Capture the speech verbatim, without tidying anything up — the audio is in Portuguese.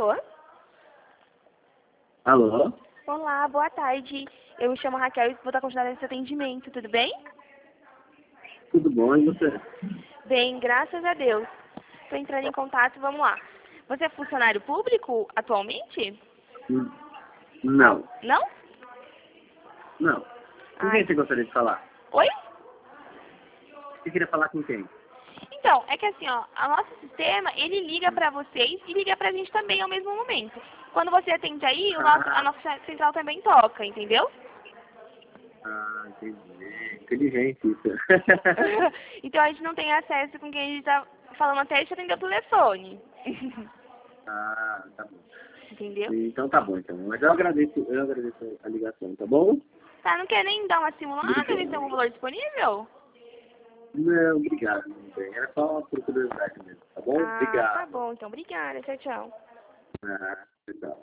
Alô? Alô? Olá, boa tarde. Eu me chamo Raquel e vou estar continuando esse atendimento, tudo bem? Tudo bom, e você? Bem, graças a Deus. Estou entrando em contato, vamos lá. Você é funcionário público atualmente? Hum, Não, Não? não. Com Ai. quem você gostaria de falar? Oi? Você queria falar com quem? Então, é que assim, ó, o nosso sistema, ele liga pra vocês e liga pra gente também ao mesmo momento. Quando você atende aí, o nosso, a Ah, nossa central também toca, entendeu? ah, entendi. Inteligente isso. Então a gente não tem acesso com quem a gente tá falando até a gente atender o telefone. Ah, tá bom. Entendeu? Então tá bom, então. Mas eu agradeço, eu agradeço a ligação, tá bom? Tá, não quer nem dar uma simulada, ver se tem algum valor disponível? Não, obrigado, não tem. Era só por curiosidade mesmo, tá bom? Ah, tá Obrigado. bom, então obrigada, tchau, tchau. Ah.